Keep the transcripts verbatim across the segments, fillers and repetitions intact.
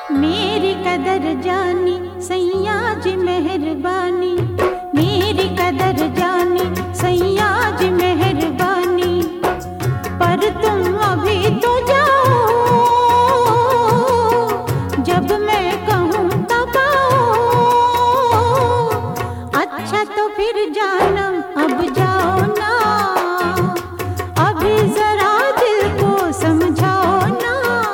मेरी कदर जानी सैया जी मेहरबानी, मेरी कदर जानी सैया जी मेहरबानी। पर तुम अभी तो जाओ, जब मैं कहूँ तब आओ। अच्छा तो फिर जानम अब जाओ ना, अभी जरा दिल को समझाओ ना।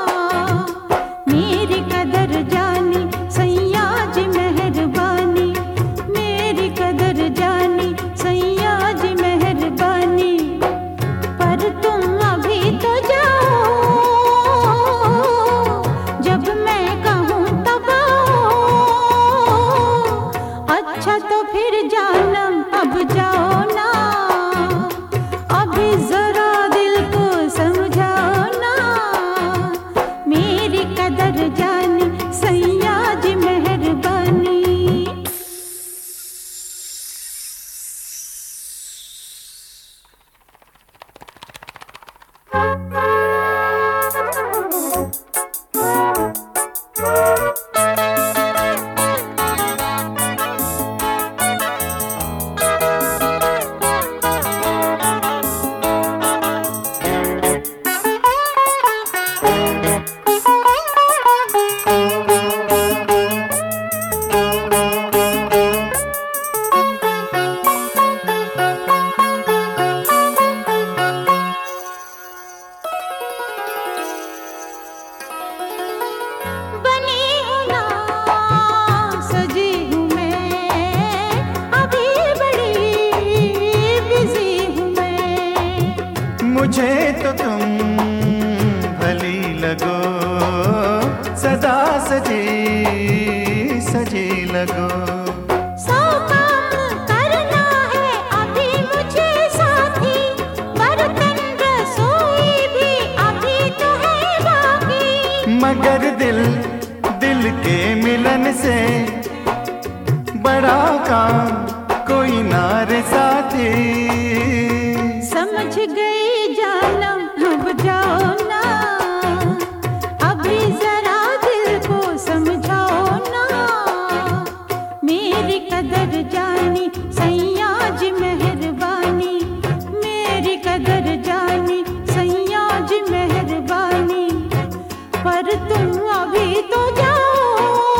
मेरी कदर जानी सैया जी मेहरबानी, मेरी कदर जानी सैया जी मेहरबानी। पर तुम अभी तो जाओ, जब मैं कहूँ तब आओ। अच्छा तो फिर जानम अब जाओ ना, अभी जरा दिल को समझाओ ना। मेरी कदर जानी सैया जी मेहरबानी। बनी हूँ ना सजी हूँ मैं, अभी बड़ी बिजी हूँ मैं। मुझे तो तुम भली लगो, सदा सजी सजी लगो। सौ काम करना है अभी मुझे साथी, बर्तन रसोई भी अभी तो है बाकी। मगर दिल दिल के मिलन से बड़ा काम कोई ना रे साथी। समझ गई जानम अब जाओ ना, अभी जरा दिल को समझाओ ना। मेरी कदर जानी सैया जी मेहरबानी, मेरी कदर जानी सैया जी मेहरबानी। पर तुम अभी तो जाओ,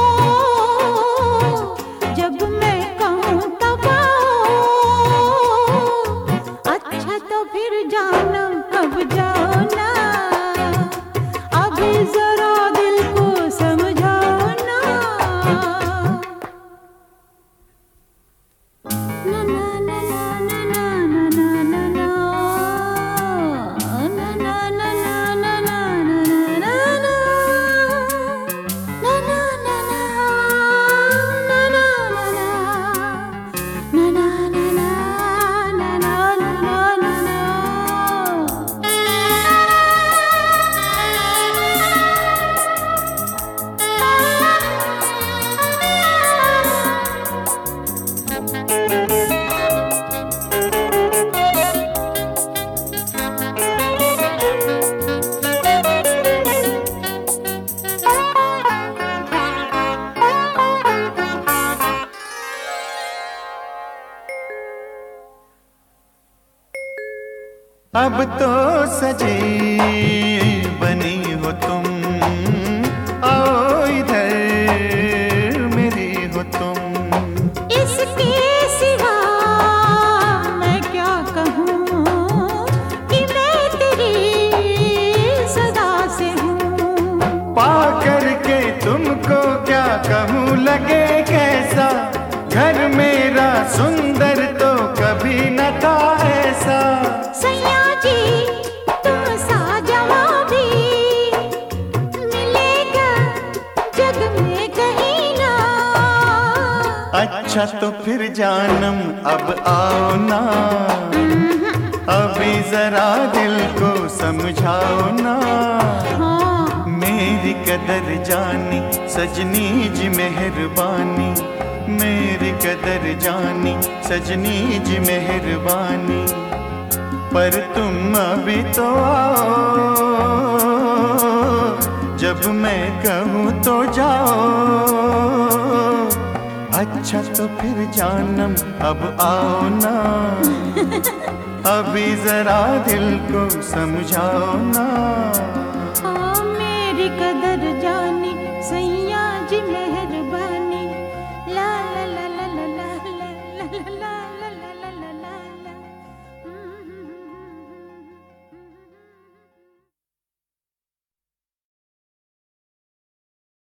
जब मैं कहूँ तब आओ। अच्छा तो फिर जानम अब जाओ ना, अभी जरा दिल को समझाओ ना। ना ना ना ना ना ना ना ना ना ना ना ना ना ना ना ना ना। अब तो सजी बनी हो तुम, आओ इधर मेरी हो तुम। इसके सिवा मैं क्या कहूँ कि मैं तेरी सदा से हूँ। पा करके तुमको क्या कहूँ लगे कैसा, घर मेरा सुंदर तो कभी न था ऐसा। सैया जी तुम सा जवाबी मिलेगा जग में कहीं ना। अच्छा तो फिर जानम अब आओ ना, अभी जरा दिल को समझाओ ना। हाँ मेरी कदर जानी सजनी जी मेहरबानी, मेरी कदर जानी सजनी जी मेहरबानी। पर तुम अभी तो आओ, जब मैं कहूँ तो जाओ, अच्छा तो फिर जानम अब आओ ना, अभी जरा दिल को समझाओ ना। हाँ मेरी कदर जाने सही